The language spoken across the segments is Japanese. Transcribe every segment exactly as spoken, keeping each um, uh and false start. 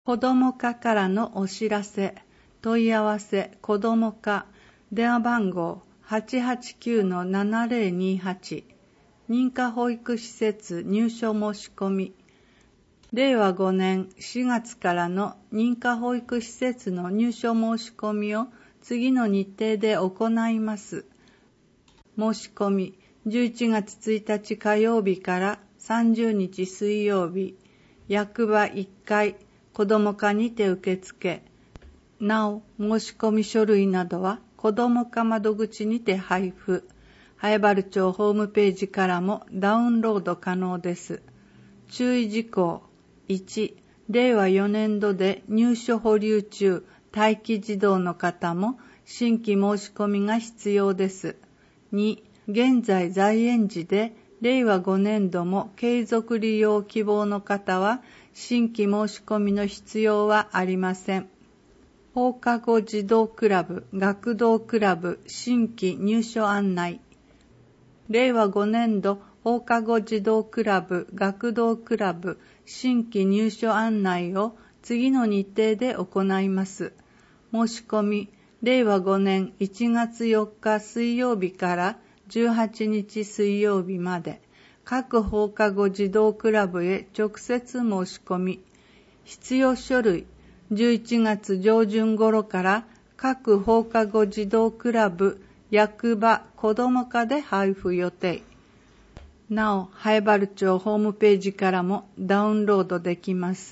子ども課からのお知らせ、問い合わせ、子ども課、電話番号 はちはちきゅうのななぜろにはち、認可保育施設入所申し込み、れいわごねんしがつからの認可保育施設の入所申し込みを次の日程で行います。申し込み、じゅういちがつついたち火曜日からさんじゅうにち水曜日、役場いっかい、子ども課にて受付。なお、申し込み書類などは子ども課窓口にて配布。南風原町ホームページからもダウンロード可能です。注意事項。いち、れいわよねんどで入所保留中、待機児童の方も新規申し込みが必要です。に、現在在園児でれいわごねんども継続利用希望の方は新規申し込みの必要はありません。放課後児童クラブ、学童クラブ新規入所案内。れいわごねんど放課後児童クラブ、学童クラブ新規入所案内を次の日程で行います。申し込み、れいわごねんいちがつよっか水曜日からじゅうはちにち水曜日まで、各放課後児童クラブへ直接申し込み、必要書類、じゅういちがつじょうじゅん頃から各放課後児童クラブ、役場、子ども課で配布予定。なお、南風原町ホームページからもダウンロードできます。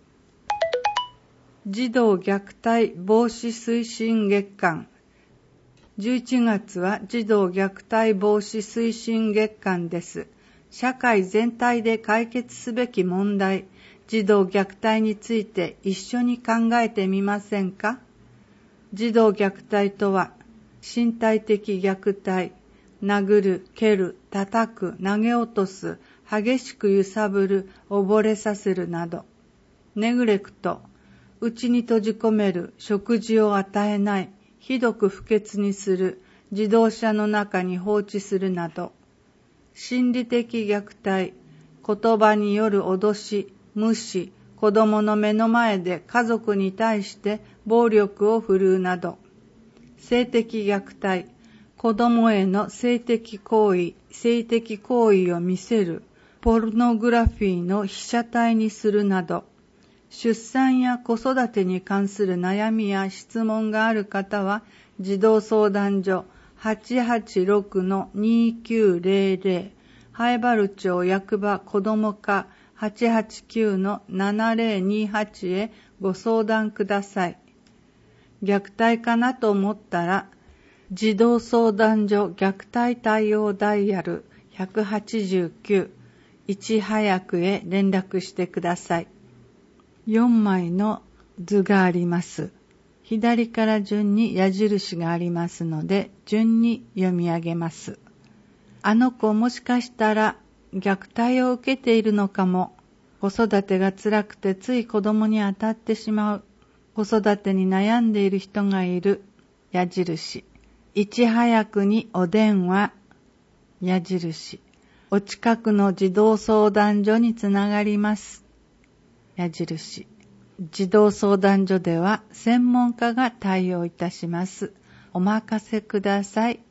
児童虐待防止推進月間。じゅういちがつは児童虐待防止推進月間です。社会全体で解決すべき問題、児童虐待について一緒に考えてみませんか？児童虐待とは、身体的虐待、殴る、蹴る、叩く、投げ落とす、激しく揺さぶる、溺れさせるなど。ネグレクト、内に閉じ込める、食事を与えない、ひどく不潔にする、自動車の中に放置するなど。心理的虐待、言葉による脅し、無視、子供の目の前で家族に対して暴力を振るうなど。性的虐待、子供への性的行為、性的行為を見せる、ポルノグラフィーの被写体にするなど。出産や子育てに関する悩みや質問がある方は、児童相談所 はちはちろくのにきゅうぜろぜろ、南風原町役場子ども課 はちはちきゅうのななぜろにはち へご相談ください。虐待かなと思ったら、児童相談所虐待対応ダイヤルいちはちきゅう、いち早くへ連絡してください。よんまいの図があります。左から順に矢印がありますので、順に読み上げます。あの子もしかしたら虐待を受けているのかも。子育てが辛くてつい子供に当たってしまう。子育てに悩んでいる人がいる。矢印。いち早くにお電話。矢印。お近くの児童相談所につながります。矢印。児童相談所では専門家が対応いたします。お任せください。